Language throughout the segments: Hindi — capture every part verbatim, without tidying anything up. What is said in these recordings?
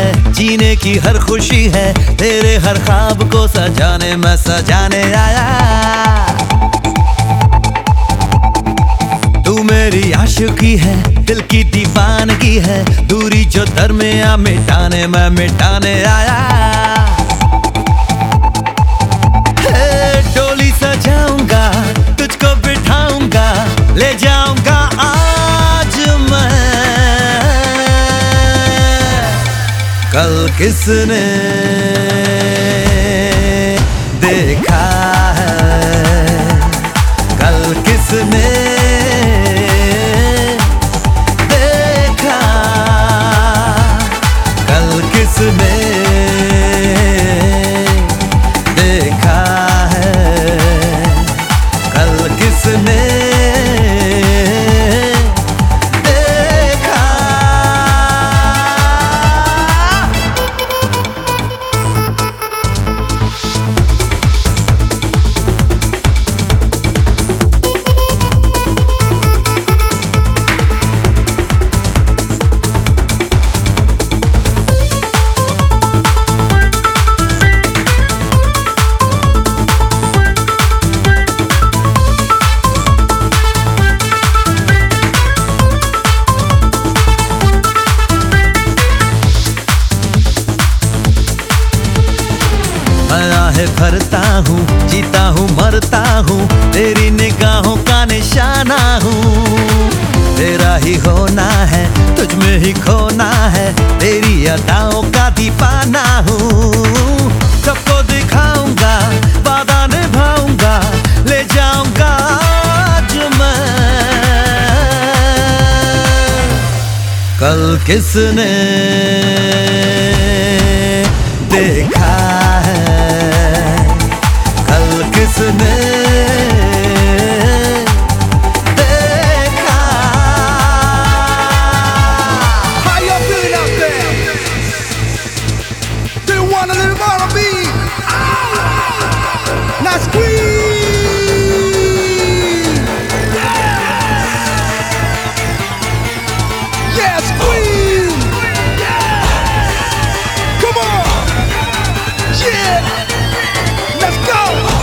है, जीने की हर खुशी है, तेरे हर ख्वाब को सजाने मैं सजाने आया। तू मेरी आशिकी है, दिल की दीवानगी है, दूरी जो दरमियां मिटाने मैं मिटाने आया। हे डोली सजाऊंगा, तुझको बिठाऊंगा, ले जाऊंगा आज मैं। कल किसने देखा है, कल किसने देखा, कल किसने देखा है, कल किसने भरता हूँ, जीता हूँ, मरता हूँ, तेरी निगाहों का निशाना हूँ। तेरा ही होना है, तुझ में ही खोना है, तेरी अदाओं का दीवाना हूँ। सबको दिखाऊंगा, वादा निभाऊंगा, ले जाऊंगा आज मैं। कल किसने देखा है, किसने देखा। How you feeling out there? Do you want a little more of me? Now squeeze. Yeah, squeeze. Come on. Yeah. Let's go.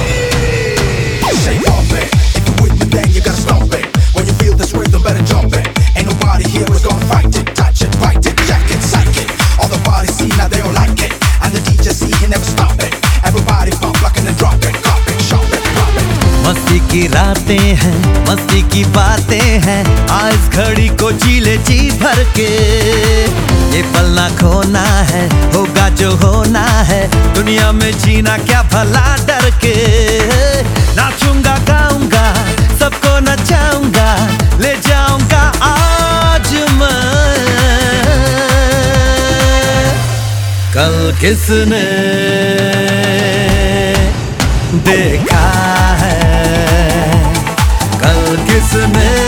Better jump it. Ain't nobody here who's gonna fight it. Touch it, fight it, jack it, psych it. All the bodies see now they don't like it, and the D J see he never stop it. Everybody pump like and then drop it, cop it, shop it, drop it. मस्ती की रातें हैं, मस्ती की बातें हैं, आज घड़ी को जी ले जी भर के। ये पल ना खोना है, होगा जो होना है, दुनिया में जीना क्या भला डर के। नाचूंगा गाऊंगा, सबको नचाऊंगा, ले जाऊंगा आज मैं। कल किसने देखा है, कल किसने